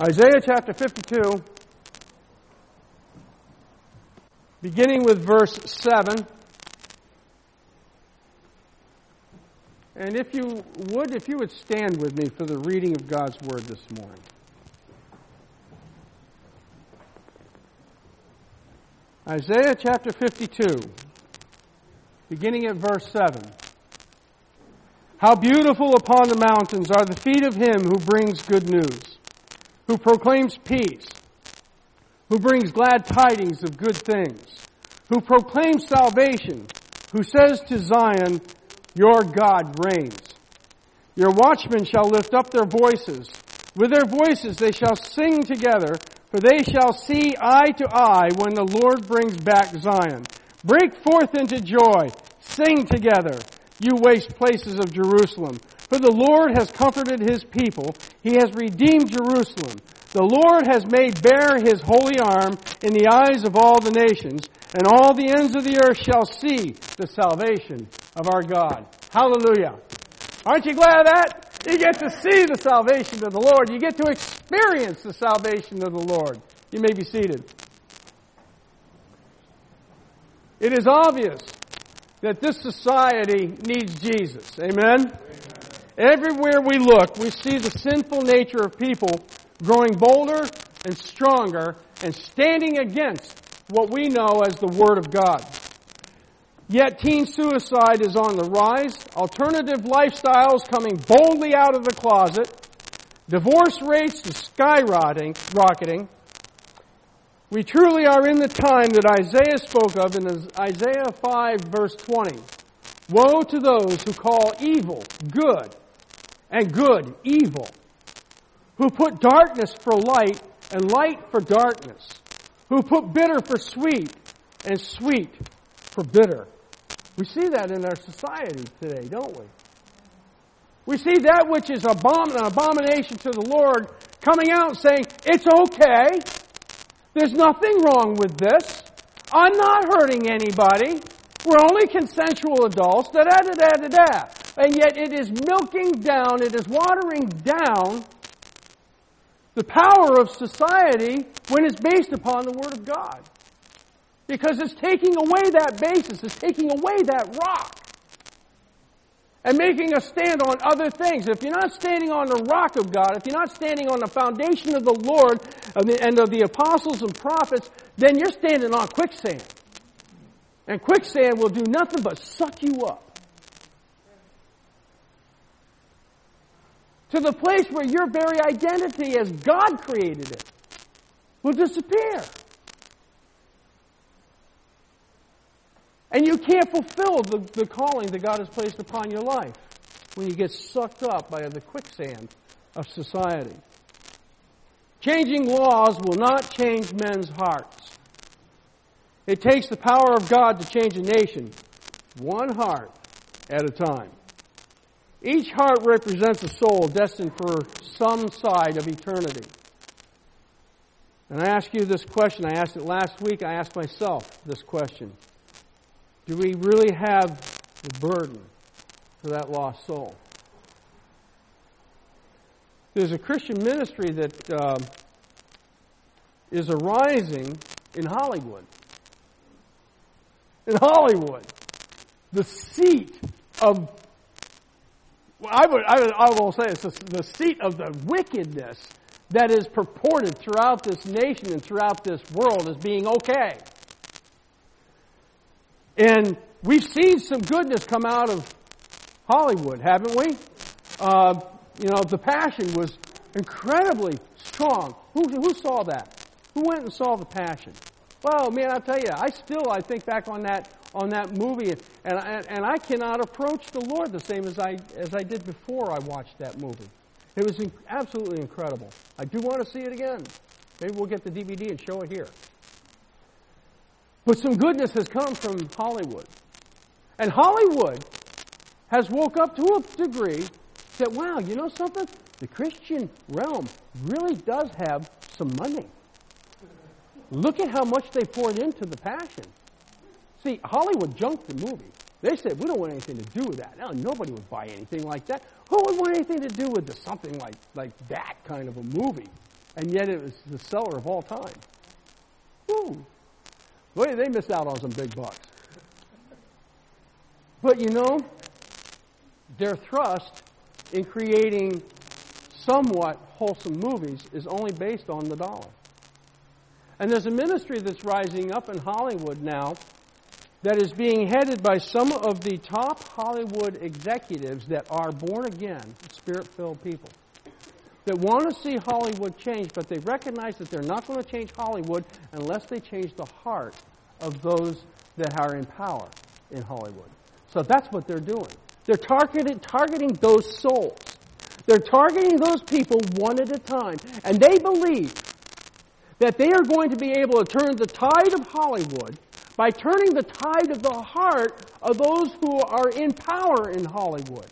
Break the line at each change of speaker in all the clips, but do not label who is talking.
Isaiah chapter 52, beginning with verse 7. And if you would stand with me for the reading of God's Word this morning. Isaiah chapter 52, beginning at verse 7. How beautiful upon the mountains are the feet of him who brings good news, who proclaims peace, who brings glad tidings of good things, who proclaims salvation, who says to Zion, your God reigns. Your watchmen shall lift up their voices. With their voices they shall sing together, for they shall see eye to eye when the Lord brings back Zion. Break forth into joy. Sing together, you waste places of Jerusalem. For the Lord has comforted his people. He has redeemed Jerusalem. The Lord has made bare his holy arm in the eyes of all the nations, and all the ends of the earth shall see the salvation of our God. Hallelujah. Aren't you glad of that? You get to see the salvation of the Lord. You get to experience the salvation of the Lord. You may be seated. It is obvious that this society needs Jesus. Amen? Everywhere we look, we see the sinful nature of people growing bolder and stronger and standing against what we know as the Word of God. Yet teen suicide is on the rise, alternative lifestyles coming boldly out of the closet, divorce rates are skyrocketing. We truly are in the time that Isaiah spoke of in Isaiah 5 verse 20. Woe to those who call evil good and good evil, who put darkness for light and light for darkness, who put bitter for sweet and sweet for bitter. We see that in our society today, don't we? We see that which is an abomination to the Lord coming out and saying, it's okay. There's nothing wrong with this. I'm not hurting anybody. We're only consensual adults. Da-da-da-da-da-da. And yet it is milking down, it is watering down the power of society when it's based upon the Word of God. Because it's taking away that basis, it's taking away that rock, and making us stand on other things. If you're not standing on the rock of God, if you're not standing on the foundation of the Lord and of the apostles and prophets, then you're standing on quicksand. And quicksand will do nothing but suck you up to the place where your very identity as God created it will disappear. And you can't fulfill the calling that God has placed upon your life when you get sucked up by the quicksand of society. Changing laws will not change men's hearts. It takes the power of God to change a nation, one heart at a time. Each heart represents a soul destined for some side of eternity. And I ask you this question. I asked it last week. I asked myself this question. Do we really have the burden for that lost soul? There's a Christian ministry that is arising in Hollywood. In Hollywood, the seat of, I will say it's the seat of the wickedness that is purported throughout this nation and throughout this world as being okay. And we've seen some goodness come out of Hollywood, haven't we? The Passion was incredibly strong. Who saw that? Who went and saw The Passion? Well, man, I'll tell you, I think back on that movie, and I cannot approach the Lord the same as I did before I watched that movie. It was absolutely incredible. I do want to see it again. Maybe we'll get the DVD and show it here. But some goodness has come from Hollywood. And Hollywood has woke up to a degree that, wow, you know something? The Christian realm really does have some money. Look at how much they poured into The Passion. See, Hollywood junked the movie. They said, we don't want anything to do with that. No, nobody would buy anything like that. Who would want anything to do with something like that kind of a movie? And yet it was the seller of all time. Woo! Boy, they missed out on some big bucks. But you know, their thrust in creating somewhat wholesome movies is only based on the dollar. And there's a ministry that's rising up in Hollywood now that is being headed by some of the top Hollywood executives that are born-again, Spirit-filled people, that want to see Hollywood change, but they recognize that they're not going to change Hollywood unless they change the heart of those that are in power in Hollywood. So that's what they're doing. They're targeting those souls. They're targeting those people one at a time. And they believe that they are going to be able to turn the tide of Hollywood by turning the tide of the heart of those who are in power in Hollywood.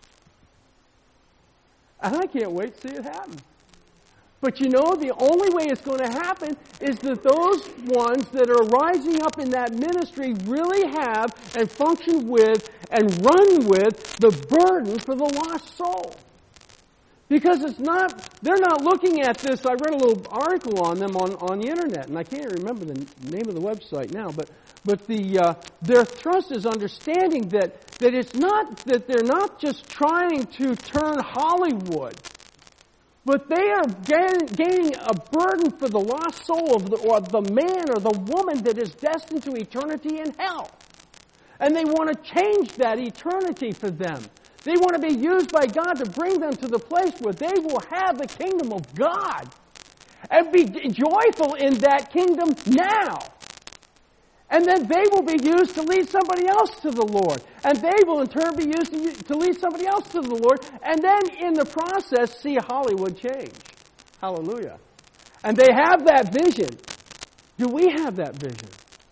And I can't wait to see it happen. But you know, the only way it's going to happen is that those ones that are rising up in that ministry really have and function with and run with the burden for the lost soul. Because they're not looking at this. I read a little article on them on the internet, and I can't remember the name of the website now, but their thrust is understanding that it's not, that they're not just trying to turn Hollywood, but they are gaining a burden for the lost soul of the man or the woman that is destined to eternity in hell. And they want to change that eternity for them. They want to be used by God to bring them to the place where they will have the kingdom of God and be joyful in that kingdom now. And then they will be used to lead somebody else to the Lord. And they will in turn be used to lead somebody else to the Lord. And then in the process, see Hollywood change. Hallelujah. And they have that vision. Do we have that vision?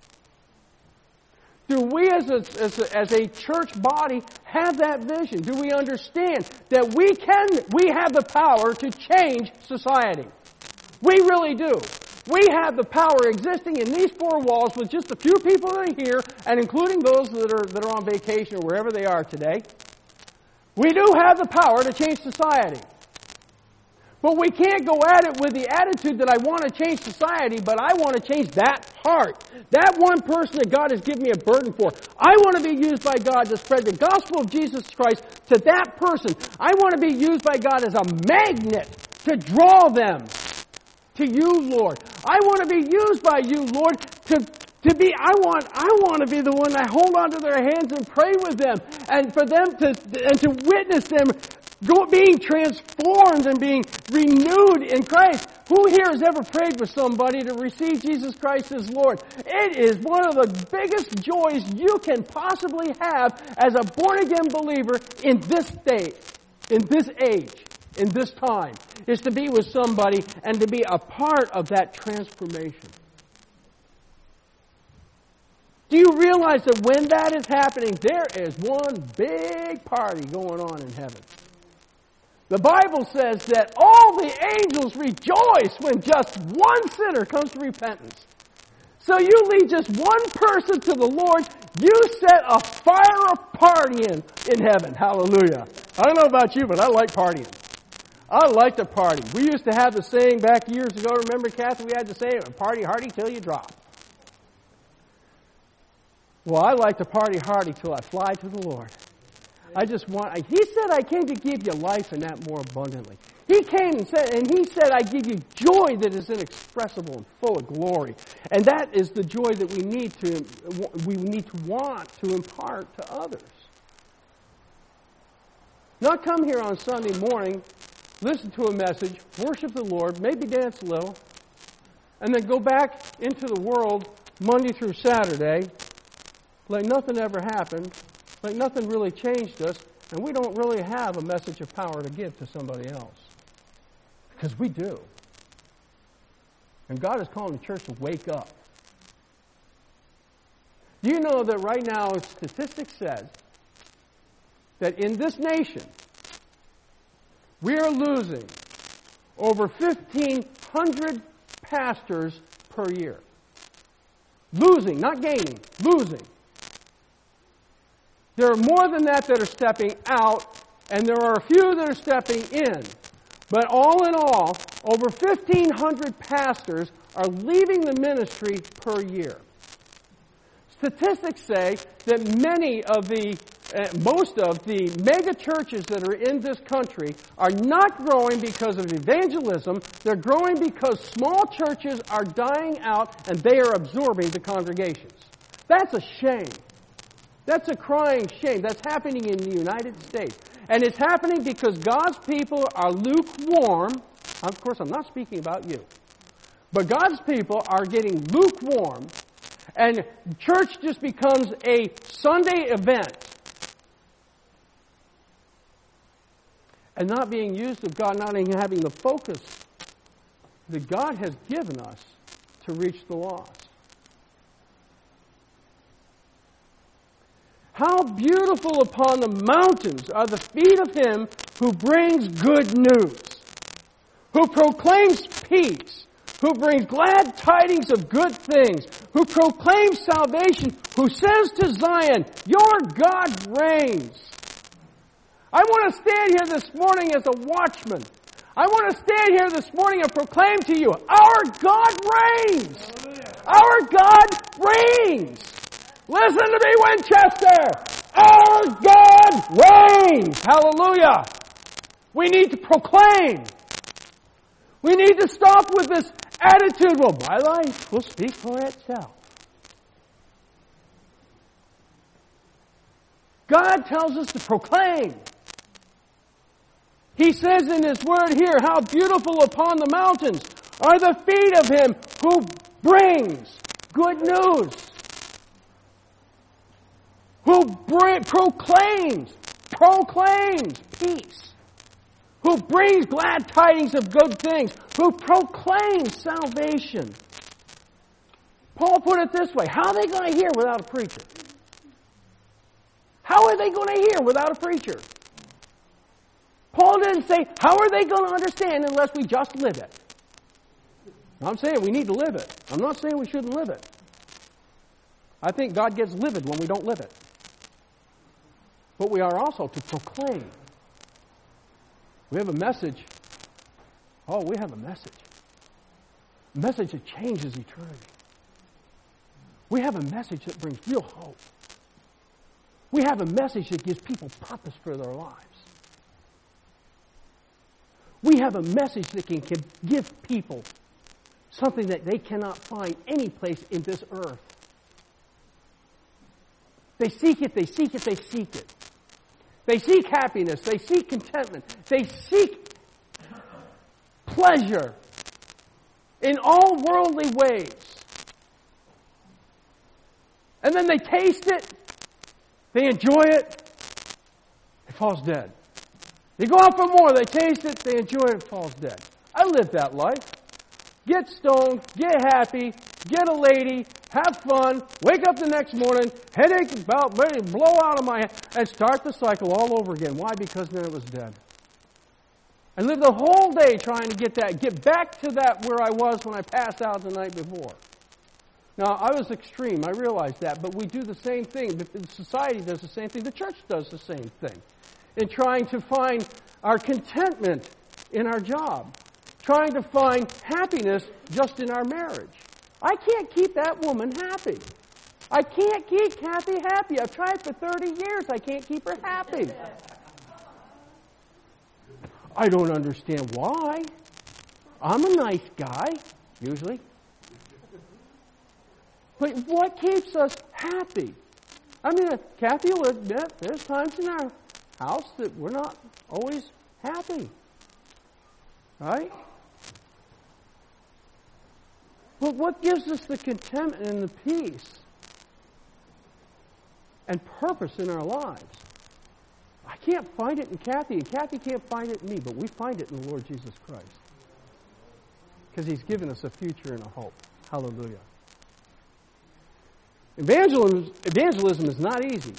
Do we as a church body have that vision? Do we understand that we have the power to change society? We really do. We have the power existing in these four walls with just a few people that are here, and including those that are on vacation or wherever they are today. We do have the power to change society. But we can't go at it with the attitude that I want to change society, but I want to change that heart. That one person that God has given me a burden for. I want to be used by God to spread the gospel of Jesus Christ to that person. I want to be used by God as a magnet to draw them to you, Lord. I want to be used by you, Lord, to be, I want to be the one that hold onto their hands and pray with them, and for them to witness them being transformed and being renewed in Christ. Who here has ever prayed for somebody to receive Jesus Christ as Lord? It is one of the biggest joys you can possibly have as a born-again believer in this state, in this age, in this time, is to be with somebody and to be a part of that transformation. Do you realize that when that is happening, there is one big party going on in heaven? The Bible says that all the angels rejoice when just one sinner comes to repentance. So you lead just one person to the Lord, you set a fire of partying in heaven. Hallelujah. I don't know about you, but I like partying. I like to party. We used to have the saying back years ago, remember, Kathy, we had the saying, party hardy till you drop. Well, I like to party hardy till I fly to the Lord. He said, I came to give you life and that more abundantly. He came and said, I give you joy that is inexpressible and full of glory. And that is the joy that we need to want to impart to others. Not come here on Sunday morning, listen to a message, worship the Lord, maybe dance a little, and then go back into the world Monday through Saturday like nothing ever happened, like nothing really changed us, and we don't really have a message of power to give to somebody else. Because we do. And God is calling the church to wake up. Do you know that right now statistics says that in this nation we are losing over 1,500 pastors per year. Losing, not gaining, losing. There are more than that are stepping out, and there are a few that are stepping in. But all in all, over 1,500 pastors are leaving the ministry per year. Statistics say that most of the mega churches that are in this country are not growing because of evangelism. They're growing because small churches are dying out and they are absorbing the congregations. That's a shame. That's a crying shame. That's happening in the United States. And it's happening because God's people are lukewarm. Of course, I'm not speaking about you. But God's people are getting lukewarm, and church just becomes a Sunday event and not being used of God, not even having the focus that God has given us to reach the lost. How beautiful upon the mountains are the feet of him who brings good news, who proclaims peace, who brings glad tidings of good things, who proclaims salvation, who says to Zion, your God reigns. I want to stand here this morning as a watchman. I want to stand here this morning and proclaim to you, our God reigns. Our God reigns. Listen to me, Winchester. Our God reigns. Hallelujah. We need to proclaim. We need to stop with this attitude, well, my life will speak for itself. God tells us to proclaim. He says in His Word here, how beautiful upon the mountains are the feet of him who brings good news. Who proclaims peace. Who brings glad tidings of good things. Who proclaims salvation. Paul put it this way, how are they going to hear without a preacher? How are they going to hear without a preacher? Paul didn't say, how are they going to understand unless we just live it? I'm saying we need to live it. I'm not saying we shouldn't live it. I think God gets livid when we don't live it. But we are also to proclaim. We have a message. Oh, we have a message. A message that changes eternity. We have a message that brings real hope. We have a message that gives people purpose for their lives. We have a message that can give people something that they cannot find any place in this earth. They seek it, they seek it, they seek it. They seek happiness, they seek contentment, they seek pleasure in all worldly ways. And then they taste it, they enjoy it, it falls dead. They go out for more, they taste it, they enjoy it, it falls dead. I lived that life. Get stoned, get happy, get a lady, have fun, wake up the next morning, headache about ready to blow out of my head, and start the cycle all over again. Why? Because then it was dead. And live the whole day trying to get back to that where I was when I passed out the night before. Now, I was extreme, I realize that, but we do the same thing. Society does the same thing. The church does the same thing. In trying to find our contentment in our job. Trying to find happiness just in our marriage. I can't keep that woman happy. I can't keep Kathy happy. I've tried for 30 years. I can't keep her happy. I don't understand why. I'm a nice guy, usually. But what keeps us happy? I mean, Kathy will admit there's times in our house that we're not always happy. Right? But what gives us the contentment and the peace and purpose in our lives? I can't find it in Kathy, and Kathy can't find it in me, but we find it in the Lord Jesus Christ. Because He's given us a future and a hope. Hallelujah. Evangelism is not easy.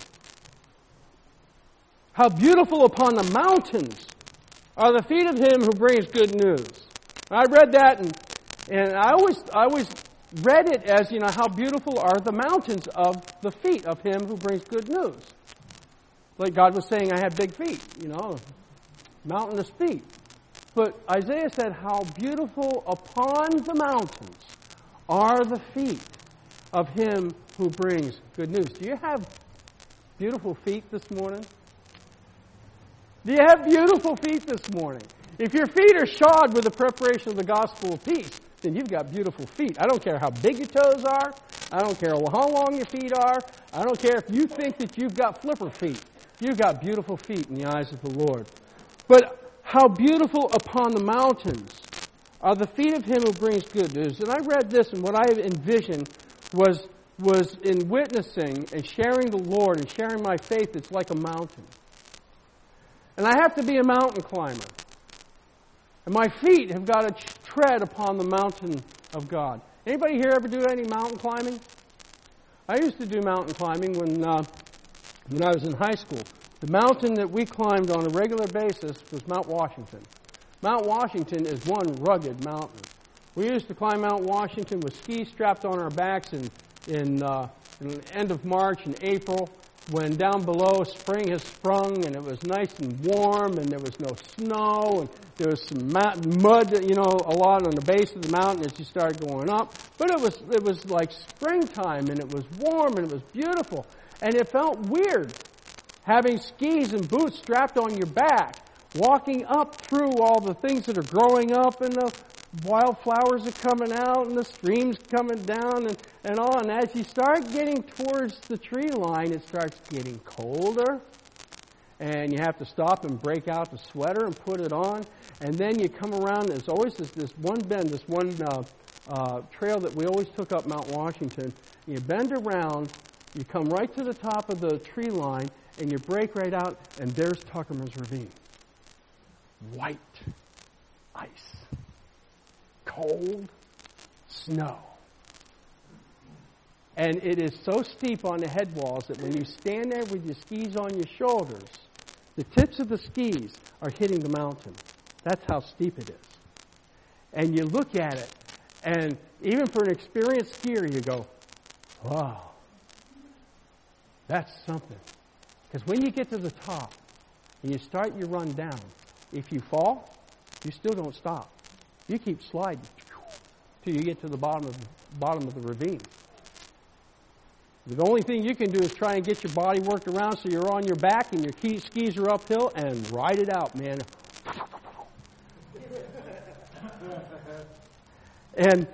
How beautiful upon the mountains are the feet of him who brings good news. I read that and I always read it as, how beautiful are the mountains of the feet of him who brings good news. Like God was saying, I have big feet, mountainous feet. But Isaiah said, how beautiful upon the mountains are the feet of him who brings good news. Do you have beautiful feet this morning? Do you have beautiful feet this morning? If your feet are shod with the preparation of the gospel of peace, then you've got beautiful feet. I don't care how big your toes are. I don't care how long your feet are. I don't care if you think that you've got flipper feet. You've got beautiful feet in the eyes of the Lord. But how beautiful upon the mountains are the feet of him who brings good news. And I read this, and what I envisioned was in witnessing and sharing the Lord and sharing my faith, it's like a mountain. And I have to be a mountain climber. And my feet have got to tread upon the mountain of God. Anybody here ever do any mountain climbing? I used to do mountain climbing when I was in high school. The mountain that we climbed on a regular basis was Mount Washington. Mount Washington is one rugged mountain. We used to climb Mount Washington with skis strapped on our backs in the end of March and April, when down below spring has sprung and it was nice and warm and there was no snow and there was some mud, a lot on the base of the mountain as you started going up. But it was like springtime and it was warm and it was beautiful. And it felt weird having skis and boots strapped on your back, walking up through all the things that are growing up and the wildflowers are coming out and the streams coming down and all. And as you start getting towards the tree line, it starts getting colder. And you have to stop and break out the sweater and put it on. And then you come around, there's always this one bend, this one trail that we always took up Mount Washington. You bend around, you come right to the top of the tree line, and you break right out, and there's Tuckerman's Ravine. White ice. Cold snow. And it is so steep on the head walls that when you stand there with your skis on your shoulders, the tips of the skis are hitting the mountain. That's how steep it is. And you look at it, and even for an experienced skier, you go, wow, that's something. Because when you get to the top and you start your run down, if you fall, you still don't stop. You keep sliding till you get to the bottom of the ravine. The only thing you can do is try and get your body worked around so you're on your back and your skis are uphill and ride it out, man. And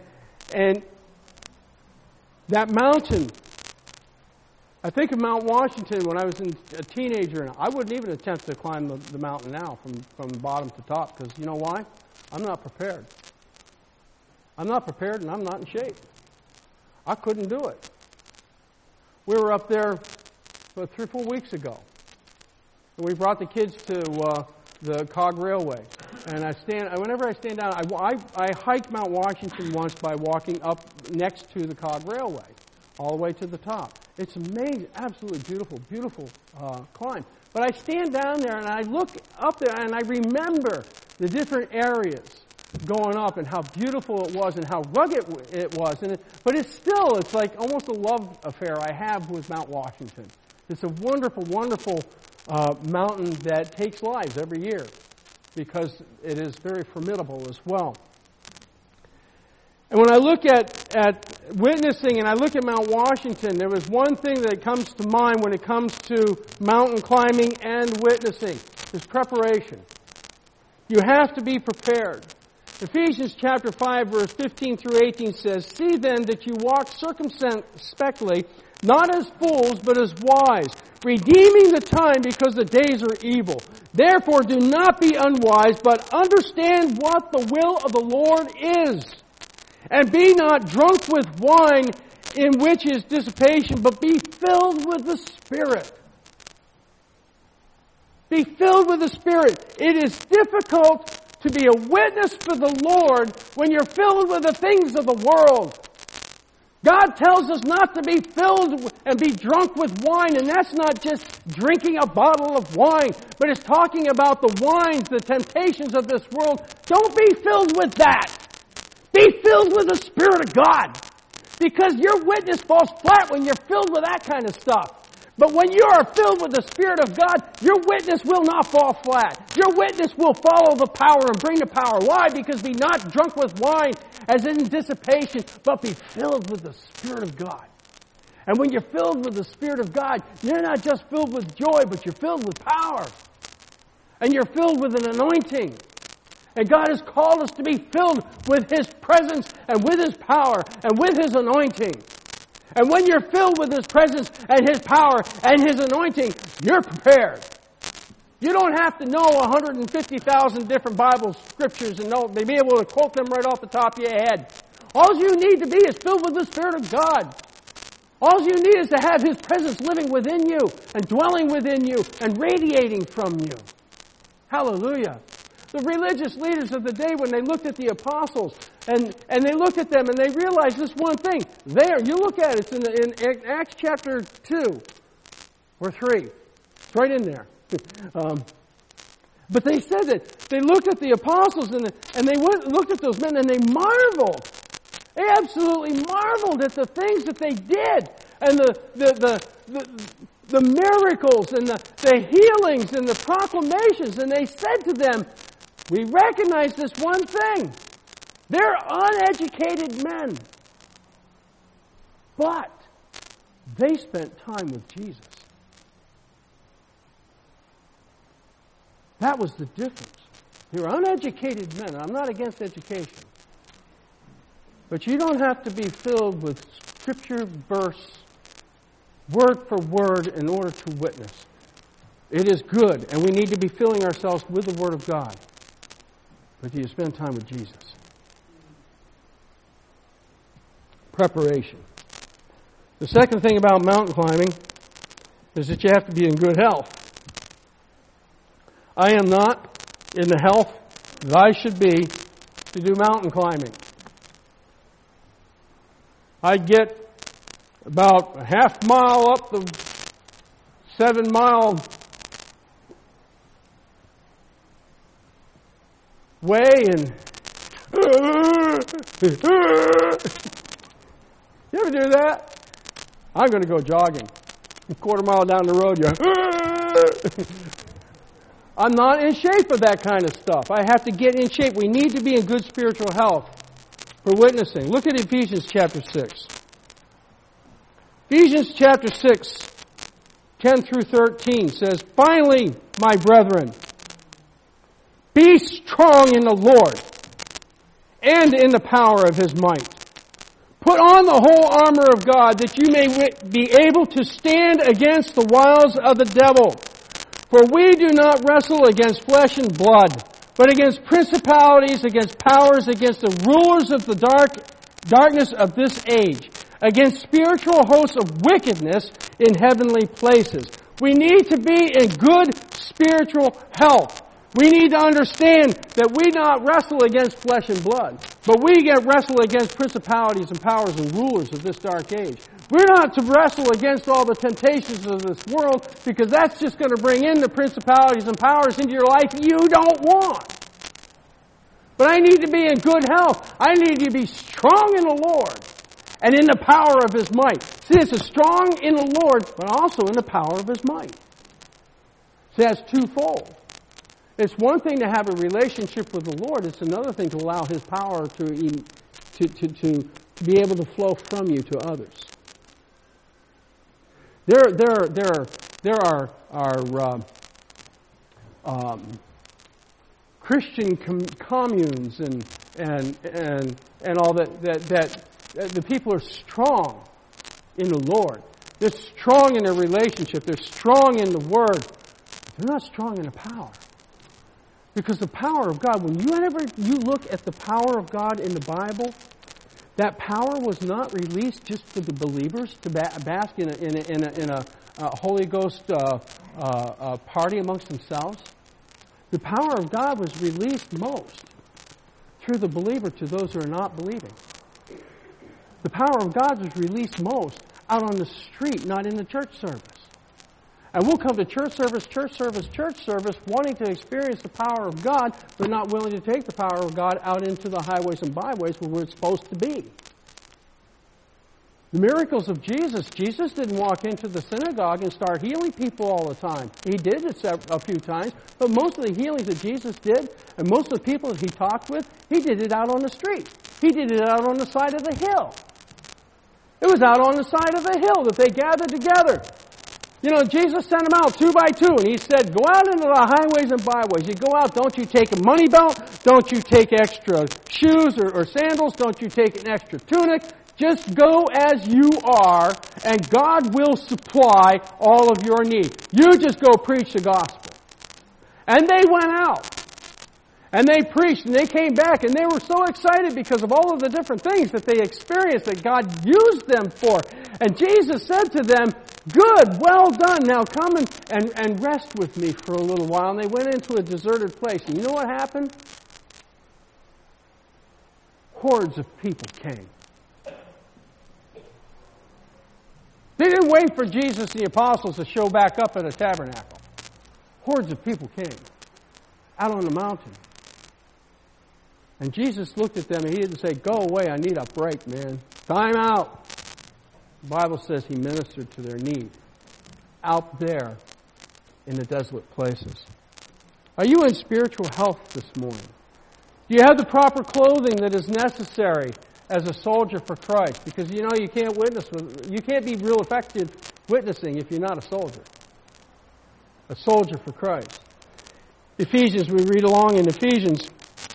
that mountain, I think of Mount Washington when I was a teenager, and I wouldn't even attempt to climb the mountain now from bottom to top, because you know why? I'm not prepared. I'm not prepared and I'm not in shape. I couldn't do it. We were up there 3 or 4 weeks ago, and we brought the kids to the Cog Railway. And whenever I stand down, I hiked Mount Washington once by walking up next to the Cog Railway, all the way to the top. It's amazing, absolutely beautiful, beautiful climb. But I stand down there and I look up there and I remember the different areas going up and how beautiful it was and how rugged it was. But it's like almost a love affair I have with Mount Washington. It's a wonderful, wonderful mountain that takes lives every year because it is very formidable as well. And when I look at witnessing and I look at Mount Washington, there was one thing that comes to mind when it comes to mountain climbing and witnessing. It's preparation. You have to be prepared. Ephesians chapter 5, verse 15 through 18 says, "See then that you walk circumspectly, not as fools, but as wise, redeeming the time because the days are evil. Therefore do not be unwise, but understand what the will of the Lord is. And be not drunk with wine, in which is dissipation, but be filled with the Spirit." Be filled with the Spirit. It is difficult to be a witness for the Lord when you're filled with the things of the world. God tells us not to be filled and be drunk with wine, and that's not just drinking a bottle of wine, but it's talking about the wines, the temptations of this world. Don't be filled with that. Be filled with the Spirit of God, because your witness falls flat when you're filled with that kind of stuff. But when you are filled with the Spirit of God, your witness will not fall flat. Your witness will follow the power and bring the power. Why? Because be not drunk with wine as in dissipation, but be filled with the Spirit of God. And when you're filled with the Spirit of God, you're not just filled with joy, but you're filled with power. And you're filled with an anointing. And God has called us to be filled with His presence and with His power and with His anointing. And when you're filled with His presence and His power and His anointing, you're prepared. You don't have to know 150,000 different Bible scriptures and be able to quote them right off the top of your head. All you need to be is filled with the Spirit of God. All you need is to have His presence living within you and dwelling within you and radiating from you. Hallelujah. The religious leaders of the day, when they looked at the apostles and they looked at them and they realized this one thing. There, you look at it, it's in Acts chapter 2 or 3. It's right in there. But they said that they looked at the apostles and they looked at those men and they marveled. They absolutely marveled at the things that they did and the miracles and the healings and the proclamations. And they said to them, we recognize this one thing. They're uneducated men. But they spent time with Jesus. That was the difference. They were uneducated men. I'm not against education. But you don't have to be filled with scripture verse, word for word, in order to witness. It is good, and we need to be filling ourselves with the Word of God. But do you spend time with Jesus? Preparation. The second thing about mountain climbing is that you have to be in good health. I am not in the health that I should be to do mountain climbing. I get about a half mile up the 7 mile way and you ever do that? I'm going to go jogging. A quarter mile down the road, I'm not in shape for that kind of stuff. I have to get in shape. We need to be in good spiritual health for witnessing. Look at Ephesians chapter 6. Ephesians chapter 6, 10 through 13 says, finally, my brethren, be strong in the Lord and in the power of His might. Put on the whole armor of God that you may be able to stand against the wiles of the devil. For we do not wrestle against flesh and blood, but against principalities, against powers, against the rulers of the darkness of this age, against spiritual hosts of wickedness in heavenly places. We need to be in good spiritual health. We need to understand that we not wrestle against flesh and blood, but we wrestle against principalities and powers and rulers of this dark age. We're not to wrestle against all the temptations of this world, because that's just going to bring in the principalities and powers into your life you don't want. But I need to be in good health. I need to be strong in the Lord and in the power of His might. See, it's a strong in the Lord, but also in the power of His might. See, that's twofold. It's one thing to have a relationship with the Lord. It's another thing to allow His power to be able to flow from you to others. There are Christian communes and all that the people are strong in the Lord. They're strong in their relationship. They're strong in the Word. They're not strong in the power. Because the power of God, whenever you look at the power of God in the Bible, that power was not released just for the believers to bask in a Holy Ghost party amongst themselves. The power of God was released most through the believer to those who are not believing. The power of God was released most out on the street, not in the church service. And we'll come to church service, wanting to experience the power of God, but not willing to take the power of God out into the highways and byways where we're supposed to be. The miracles of Jesus. Jesus didn't walk into the synagogue and start healing people all the time. He did it a few times, but most of the healings that Jesus did, and most of the people that He talked with, He did it out on the street. He did it out on the side of the hill. It was out on the side of the hill that they gathered together. You know, Jesus sent them out 2 by 2, and He said, go out into the highways and byways. You go out, don't you take a money belt, don't you take extra shoes or sandals, don't you take an extra tunic. Just go as you are, and God will supply all of your need. You just go preach the gospel. And they went out. And they preached, and they came back, and they were so excited because of all of the different things that they experienced that God used them for. And Jesus said to them, good, well done. Now come and rest with me for a little while. And they went into a deserted place. And you know what happened? Hordes of people came. They didn't wait for Jesus and the apostles to show back up at a tabernacle. Hordes of people came out on the mountain. And Jesus looked at them and He didn't say, go away, I need a break, man. Time out. The Bible says He ministered to their need out there in the desolate places. Are you in spiritual health this morning? Do you have the proper clothing that is necessary as a soldier for Christ? Because you know you can't be real effective witnessing if you're not a soldier. A soldier for Christ. Ephesians, we read along in Ephesians,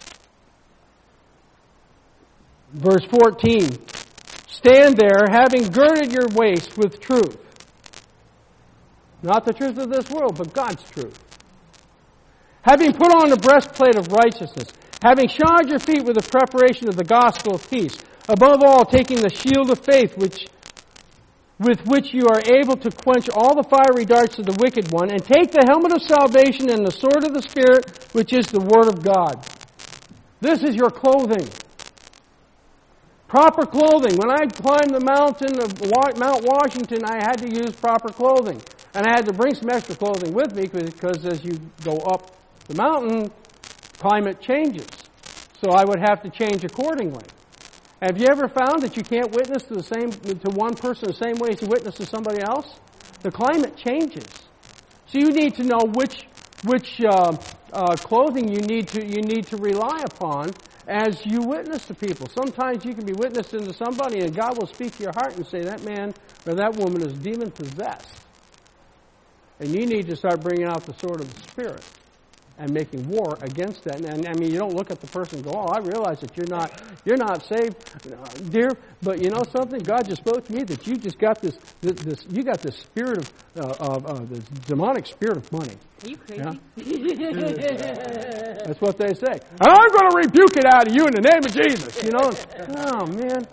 verse 14. Stand there, having girded your waist with truth. Not the truth of this world, but God's truth. Having put on the breastplate of righteousness, having shod your feet with the preparation of the gospel of peace, above all taking the shield of faith with which you are able to quench all the fiery darts of the wicked one, and take the helmet of salvation and the sword of the Spirit, which is the Word of God. This is your clothing. Proper clothing. When I climbed the mountain of Mount Washington, I had to use proper clothing. And I had to bring some extra clothing with me because as you go up the mountain, climate changes. So I would have to change accordingly. Have you ever found that you can't witness to one person the same way as you witness to somebody else? The climate changes. So you need to know which clothing you need to rely upon as you witness to people. Sometimes you can be witnessing to somebody and God will speak to your heart and say that man or that woman is demon possessed. And you need to start bringing out the sword of the Spirit and making war against that. And I mean, you don't look at the person and go, oh, I realize that you're not saved, dear, but you know something? God just spoke to me that you just got this you got this spirit of this demonic spirit of money.
Are you crazy?
Yeah? That's what they say. And I'm going to rebuke it out of you in the name of Jesus. You know? Oh, man.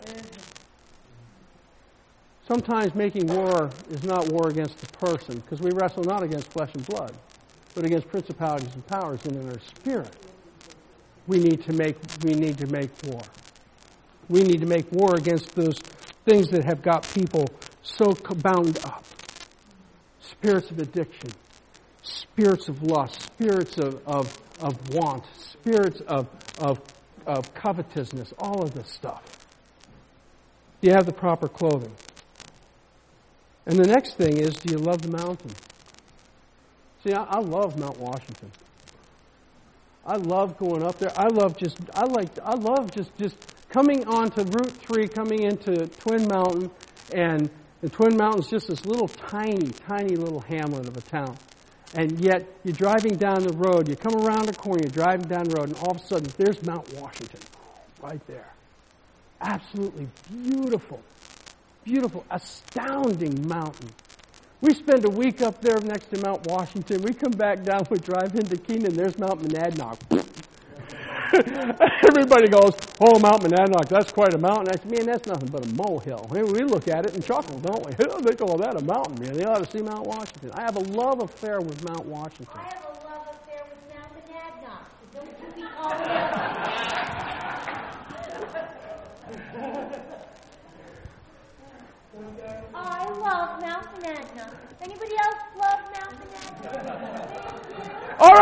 Sometimes making war is not war against the person, because we wrestle not against flesh and blood, but against principalities and powers and in our spirit. We need to make war. We need to make war against those things that have got people so bound up. Spirits of addiction, spirits of lust, spirits of want, spirits of covetousness, all of this stuff. Do you have the proper clothing? And the next thing is, do you love the mountain? See, I love Mount Washington. I love going up there. I love just coming onto Route 3, coming into Twin Mountain, and the Twin Mountain's just this little tiny little hamlet of a town. And yet, you're driving down the road, you come around a corner, you're driving down the road, and all of a sudden, there's Mount Washington right there. Absolutely beautiful, astounding mountain. We spend a week up there next to Mount Washington. We come back down, we drive into Keenan, there's Mount Monadnock. Everybody goes, oh, Mount Monadnock, that's quite a mountain. I said, man, that's nothing but a molehill. We look at it and chuckle, don't we? They call that a mountain, man. They ought to see Mount Washington. I have a love affair with Mount Washington.
I have a love affair with Mount Monadnock. Don't you be calling out. I love Mount Monadnock. Anybody else love Mount Monadnock?
All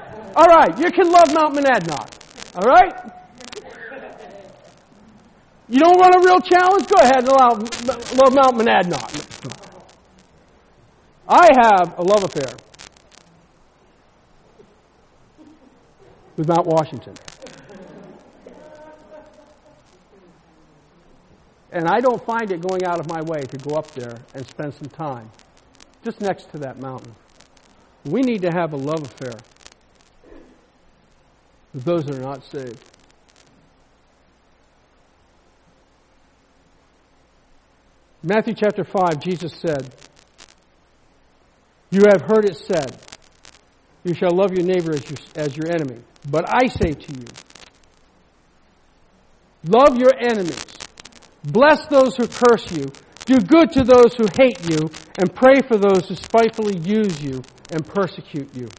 right. You can love Mount Monadnock. All right? You don't want a real challenge? Go ahead and love Mount Monadnock. I have a love affair with Mount Washington. And I don't find it going out of my way to go up there and spend some time just next to that mountain. We need to have a love affair with those that are not saved. Matthew chapter 5, Jesus said, "You have heard it said, you shall love your neighbor as your enemy. But I say to you, love your enemies. Bless those who curse you. Do good to those who hate you. And pray for those who spitefully use you and persecute you."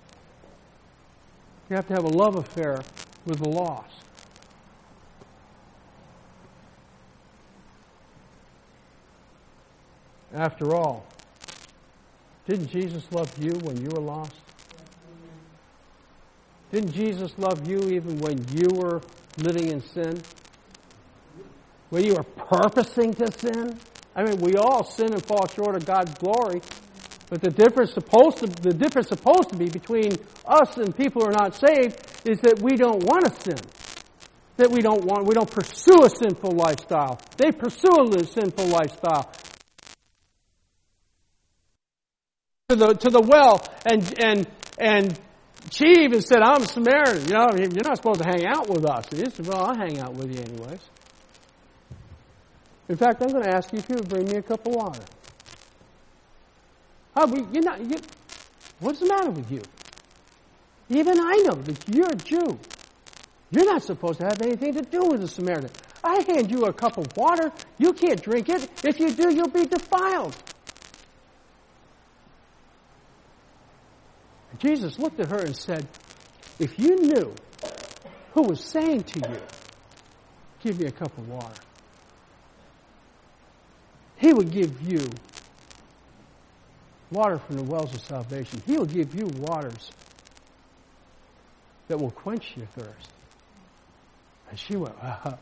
You have to have a love affair with the lost. After all, didn't Jesus love you when you were lost? Didn't Jesus love you even when you were living in sin? When you were purposing to sin? I mean, we all sin and fall short of God's glory. But the difference supposed to be between us and people who are not saved is that we don't want to sin. That we don't pursue a sinful lifestyle. They pursue a sinful lifestyle. To the well, and she even said, "I'm a Samaritan. You know, you're not supposed to hang out with us." And he said, "Well, I'll hang out with you anyways. In fact, I'm going to ask you to bring me a cup of water." What's the matter with you? Even I know that you're a Jew. You're not supposed to have anything to do with a Samaritan. I hand you a cup of water. You can't drink it. If you do, you'll be defiled. And Jesus looked at her and said, "If you knew who was saying to you, 'Give me a cup of water,' He would give you water from the wells of salvation. He will give you waters that will quench your thirst." And she went,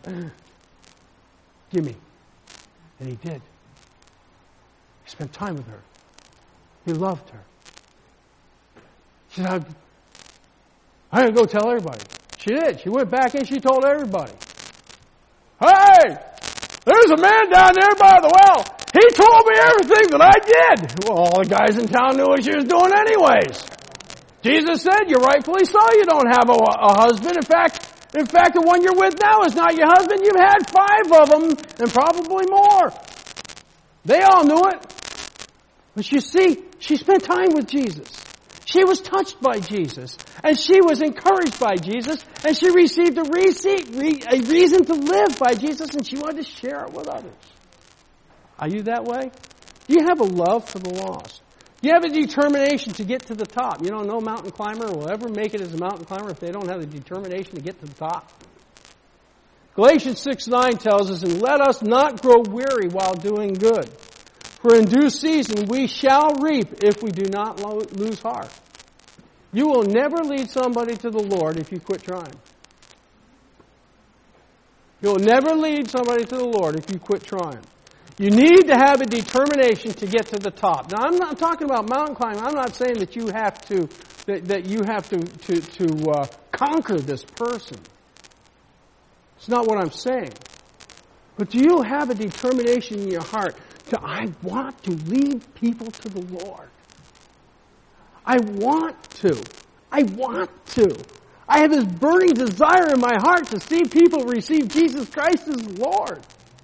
"Give me." And he did. He spent time with her. He loved her. She said, "I'm going to go tell everybody." She did. She went back and she told everybody. "Hey! There's a man down there by the well. He told me everything that I did." Well, all the guys in town knew what she was doing anyways. Jesus said, "You rightfully so. You don't have a husband. In fact, the one you're with now is not your husband. You've had 5 of them and probably more." They all knew it. But you see, she spent time with Jesus. She was touched by Jesus. And she was encouraged by Jesus. And she received a reason to live by Jesus. And she wanted to share it with others. Are you that way? Do you have a love for the lost? Do you have a determination to get to the top? You know, no mountain climber will ever make it as a mountain climber if they don't have the determination to get to the top. Galatians 6:9 tells us, "And let us not grow weary while doing good. For in due season we shall reap if we do not lose heart." You will never lead somebody to the Lord if you quit trying. You'll never lead somebody to the Lord if you quit trying. You need to have a determination to get to the top. Now, I'm not talking about mountain climbing. I'm not saying that you have to conquer this person. It's not what I'm saying. But do you have a determination in your heart to, I want to lead people to the Lord? I want to. I have this burning desire in my heart to see people receive Jesus Christ as Lord.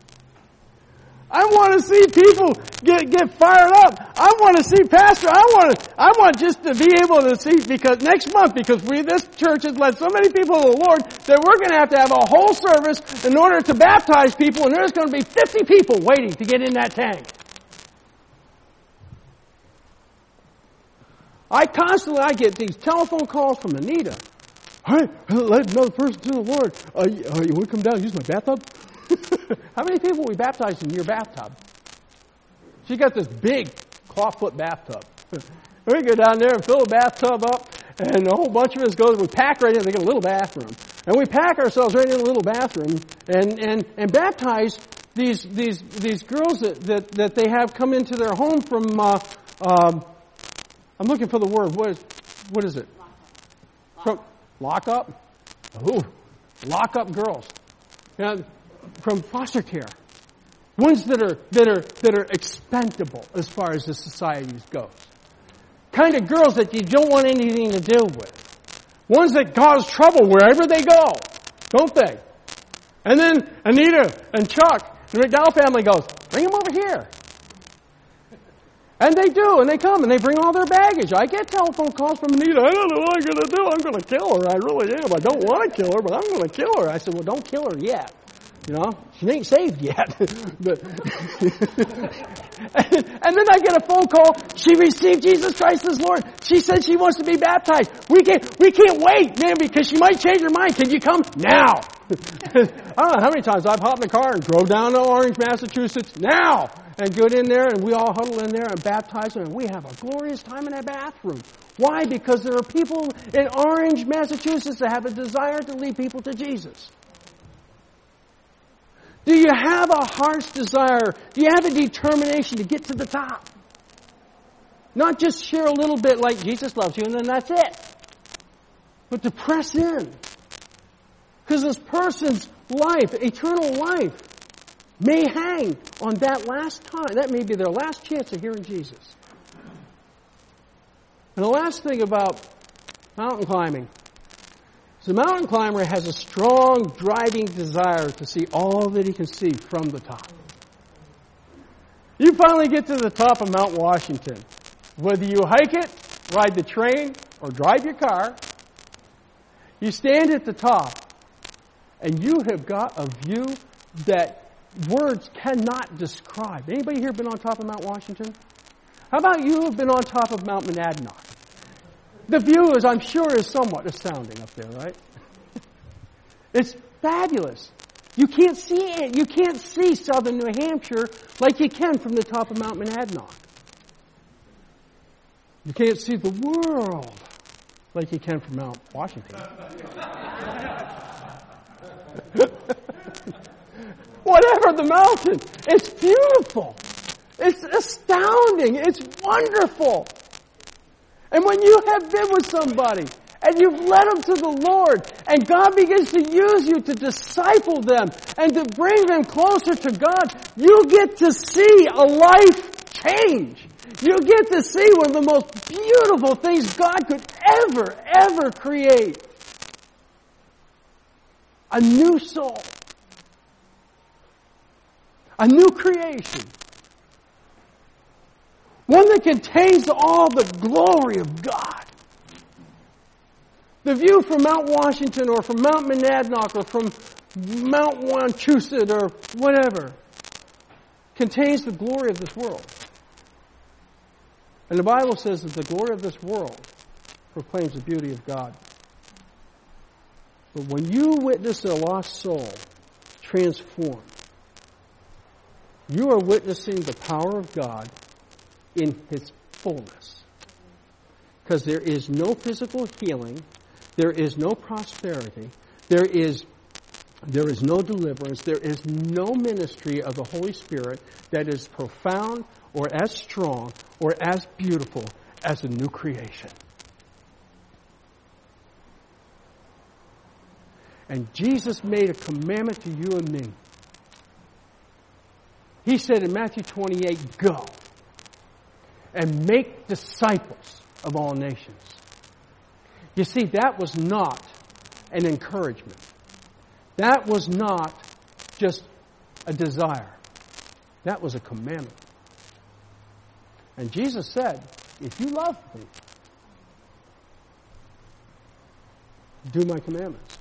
I want to see people get fired up. I want to see Pastor. I want just to be able to see, because next month, because this church has led so many people to the Lord that we're going to have a whole service in order to baptize people, and there's going to be 50 people waiting to get in that tank. I get these telephone calls from Anita. "Hey, let another person to the Lord. You want to come down and use my bathtub?" How many people we baptized in your bathtub? She got this big clawfoot bathtub. We go down there and fill the bathtub up, And a whole bunch of us go, we pack right in, they get a little bathroom. And we pack ourselves right in a little bathroom and baptize these girls that they have come into their home from, I'm looking for the word, what is it? From lock up? Ooh, lock up girls. From foster care. Ones that are expendable as far as the society goes. Kind of girls that you don't want anything to do with. Ones that cause trouble wherever they go, don't they? And then Anita and Chuck, the McDowell family goes, bring them over here. And they do, and they come, and they bring all their baggage. I get telephone calls from Anita. I don't know what I'm going to do. I'm going to kill her. I really am. I don't want to kill her, but I'm going to kill her. I said, well, don't kill her yet. You know, she ain't saved yet. But and then I get a phone call. She received Jesus Christ as Lord. She said she wants to be baptized. We can't wait, man, because she might change her mind. Can you come now? I don't know how many times I've hopped in the car and drove down to Orange, Massachusetts now, and get in there, and we all huddle in there and baptize them, and we have a glorious time in that bathroom. Why? Because there are people in Orange, Massachusetts that have a desire to lead people to Jesus. Do you have a heart's desire? Do you have a determination to get to the top? Not just share a little bit like Jesus loves you and then that's it. But to press in. Because this person's life, eternal life, may hang on that last time. That may be their last chance of hearing Jesus. And the last thing about mountain climbing. The mountain climber has a strong driving desire to see all that he can see from the top. You finally get to the top of Mount Washington. Whether you hike it, ride the train, or drive your car, you stand at the top and you have got a view that words cannot describe. Anybody here been on top of Mount Washington? How about you have been on top of Mount Monadnock? The view is, I'm sure, is somewhat astounding up there, right? It's fabulous. You can't see it. You can't see southern New Hampshire like you can from the top of Mount Monadnock. You can't see the world like you can from Mount Washington. Whatever the mountain, it's beautiful. It's astounding. It's wonderful. And when you have been with somebody and you've led them to the Lord and God begins to use you to disciple them and to bring them closer to God, you get to see a life change. You get to see one of the most beautiful things God could ever create. A new soul. A new creation. One that contains all the glory of God. The view from Mount Washington or from Mount Monadnock or from Mount Wachusett or whatever contains the glory of this world. And the Bible says that the glory of this world proclaims the beauty of God. But when you witness a lost soul transformed, you are witnessing the power of God in His fullness. Because there is no physical healing, there is no prosperity, there is no deliverance, there is no ministry of the Holy Spirit that is profound or as strong or as beautiful as a new creation. And Jesus made a commandment to you and me. He said in Matthew 28, go and make disciples of all nations. You see, that was not an encouragement. That was not just a desire. That was a commandment. And Jesus said, if you love me, do my commandments.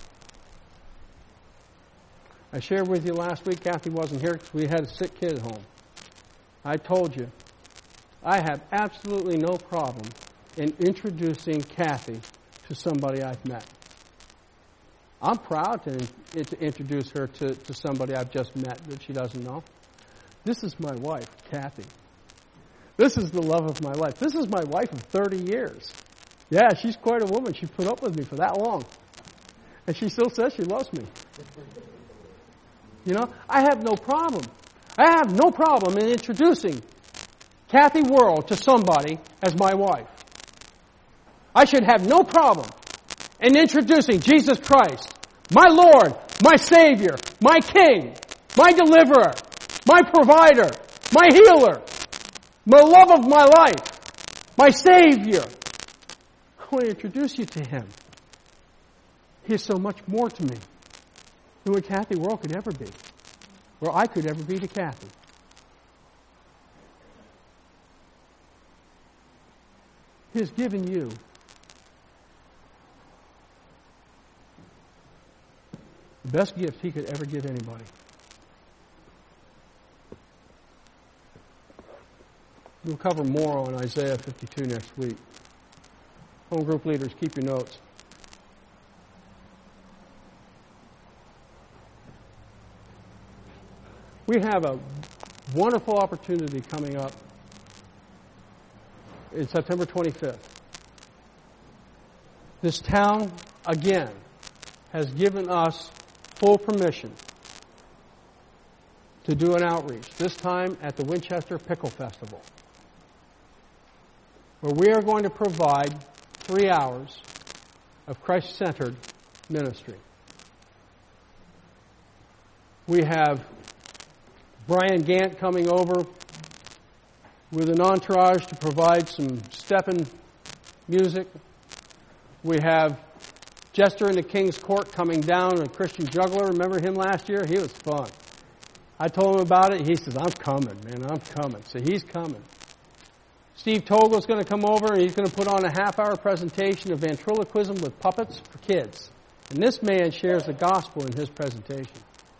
I shared with you last week, Kathy wasn't here because we had a sick kid at home. I told you, I have absolutely no problem in introducing Kathy to somebody I've met. I'm proud to introduce her to somebody I've just met that she doesn't know. This is my wife, Kathy. This is the love of my life. This is my wife of 30 years. Yeah, she's quite a woman. She put up with me for that long. And she still says she loves me. You know, I have no problem. I have no problem in introducing Kathy Worrell to somebody as my wife. I should have no problem in introducing Jesus Christ, my Lord, my Savior, my King, my Deliverer, my Provider, my Healer, the love of my life, my Savior. I want to introduce you to Him. He is so much more to me than what Kathy Worrell could ever be, or I could ever be to Kathy. He has given you the best gift He could ever give anybody. We'll cover more on Isaiah 52 next week. Home group leaders, keep your notes. We have a wonderful opportunity coming up in September 25th. This town, again, has given us full permission to do an outreach, this time at the Winchester Pickle Festival, where we are going to provide 3 hours of Christ-centered ministry. We have Brian Gant coming over with an entourage to provide some stepping music. We have Jester in the King's Court coming down, a Christian juggler. Remember him last year? He was fun. I told him about it. He says, I'm coming, man. I'm coming. So he's coming. Steve Togel's going to come over, and he's going to put on a half-hour presentation of ventriloquism with puppets for kids. And this man shares the gospel in his presentation.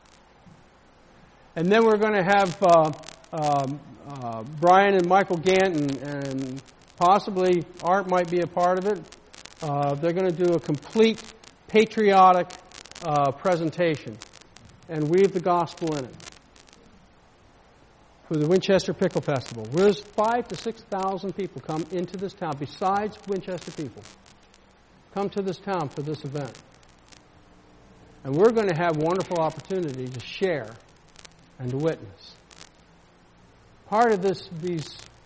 And then we're going to have Brian and Michael Gant, and possibly Art might be a part of it. They're going to do a complete patriotic presentation and weave the gospel in it for the Winchester Pickle Festival. There's 5,000 to 6,000 people come into this town, besides Winchester people, come to this town for this event. And we're going to have wonderful opportunity to share and to witness. Part of these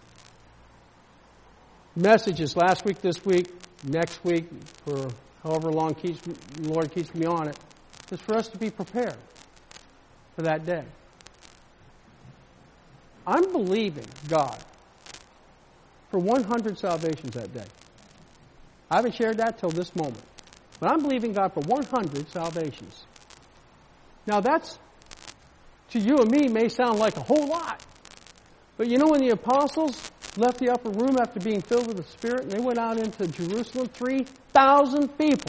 messages last week, this week, next week, for however long the Lord keeps me on it, is for us to be prepared for that day. I'm believing God for 100 salvations that day. I haven't shared that till this moment. But I'm believing God for 100 salvations. Now that's, to you and me, may sound like a whole lot. But you know when the apostles left the upper room after being filled with the Spirit and they went out into Jerusalem, 3,000 people.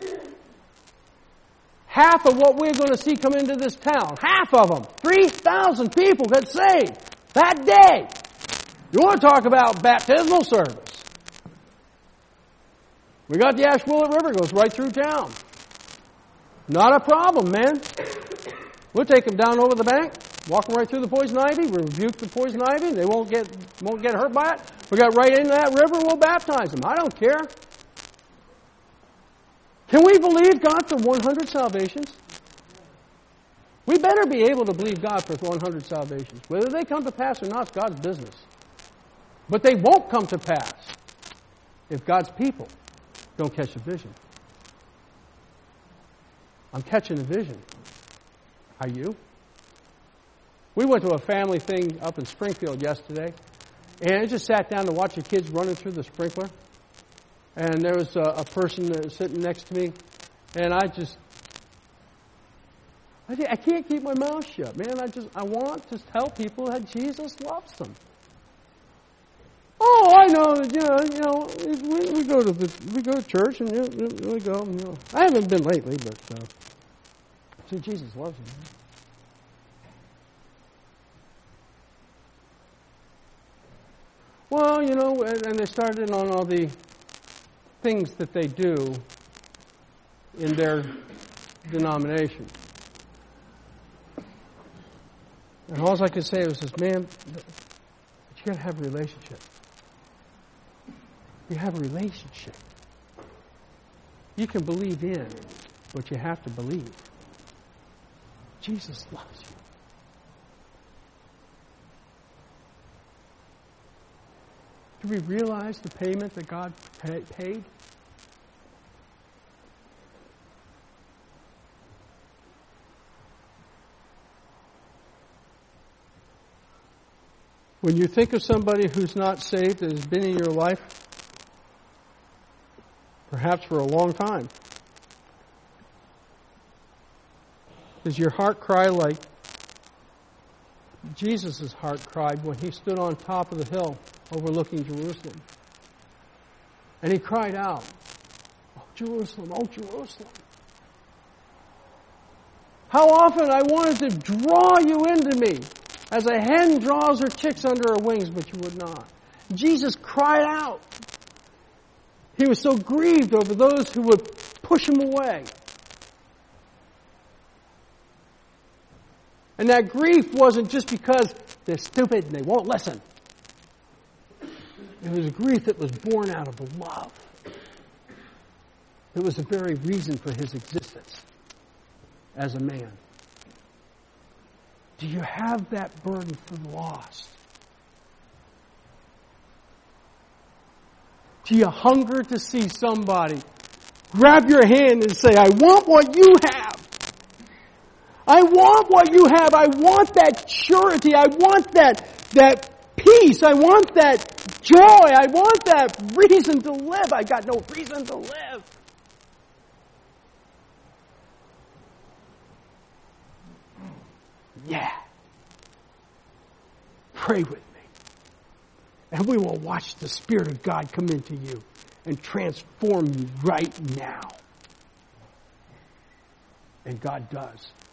Half of what we're going to see come into this town, half of them, 3,000 people got saved that day. You want to talk about baptismal service? We got the Ashwillet River, goes right through town. Not a problem, man. We'll take them down over the bank, walk them right through the poison ivy, we rebuke the poison ivy, they won't get hurt by it. We got right into that river, we'll baptize them. I don't care. Can we believe God for 100 salvations? We better be able to believe God for 100 salvations. Whether they come to pass or not is God's business. But they won't come to pass if God's people don't catch the vision. I'm catching the vision. Are you? We went to a family thing up in Springfield yesterday, and I just sat down to watch the kids running through the sprinkler. And there was a person sitting next to me, and I can't keep my mouth shut, man. I want to tell people that Jesus loves them. Oh, I know that, we go to church and we go. I haven't been lately, but see, Jesus loves you. Man. Well, and they started on all the things that they do in their denomination. And all I could say was this, man, you got to have a relationship. You have a relationship. You can believe in what you have to believe. Jesus loves you. Do we realize the payment that God paid? When you think of somebody who's not saved, that has been in your life, perhaps for a long time, does your heart cry like Jesus' heart cried when he stood on top of the hill overlooking Jerusalem? And he cried out, "Oh, Jerusalem, oh, Jerusalem. How often I wanted to draw you into me, as a hen draws her chicks under her wings, but you would not." Jesus cried out. He was so grieved over those who would push him away. And that grief wasn't just because they're stupid and they won't listen. It was a grief that was born out of love. It was the very reason for his existence as a man. Do you have that burden for the lost? Do you hunger to see somebody grab your hand and say, "I want what you have. I want what you have. I want that surety. I want that peace. I want that joy. I want that reason to live. I got no reason to live." Yeah. Pray with me. And we will watch the Spirit of God come into you and transform you right now. And God does.